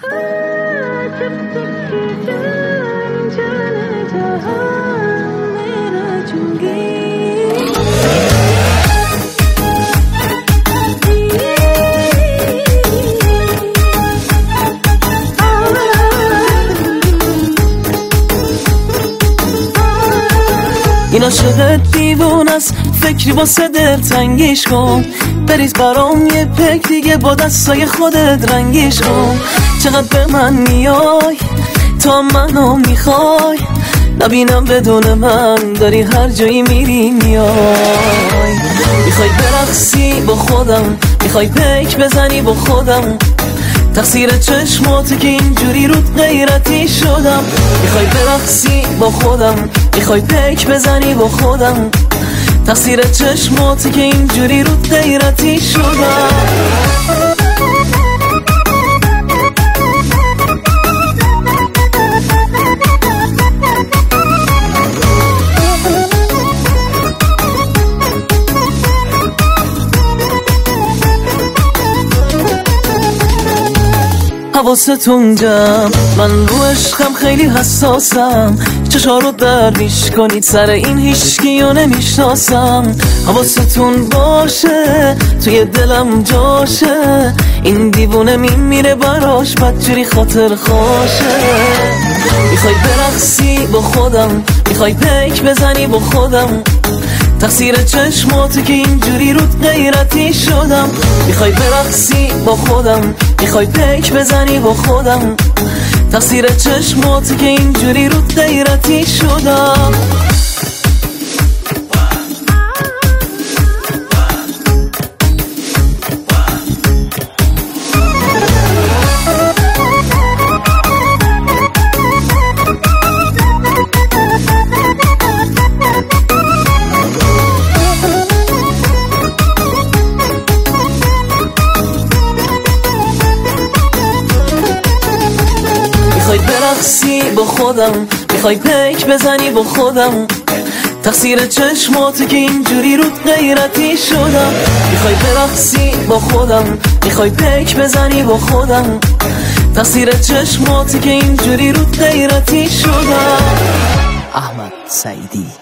जब तक कि जान जाने जहां मेरा चुंगी این عاشقت دیوونه است، فکری واسه دلتنگیش کن. بریز برام یه پک دیگه با دستای خودت رنگیش کن. چقدر به من میای تا منو میخوای، نبینم بدون من داری هر جایی میری میای. میخوای برقصی با خودم، میخوای پک بزنی با خودم، تقصیر چشماته که اینجوری رود غیرتی شدم. میخوای برقصی با خودم، میخوای پک بزنی با خودم، تقصیر چشماته که اینجوری رود غیرتی شدم. حواستون جمع، من رو عشقم خیلی حساسم. چشا رو درویش کنید سر این هیچکیو نمیشناسم. حواستون باشه توی دلم جاشه، این دیوونه میمیره براش بدجوری خاطر خوشه. میخوای برقصی با خودم، میخوای پک بزنی با خودم، تقصیر چشماته که اینجوری رود غیرتی شدم. میخوای برقصی با خودم، میخوای پک بزنی با خودم، تقصیر چشماته که اینجوری رود غیرتی شدم. میخوای برقصی با خودم، میخوای پک بزنی با خودم، تقصیر چشماته که اینجوری رود غیرتی شدم. میخوای برقصی با خودم، میخوای پک بزنی با خودم، تقصیر چشماته که اینجوری رود غیرتی شدم. احمد سعیدی.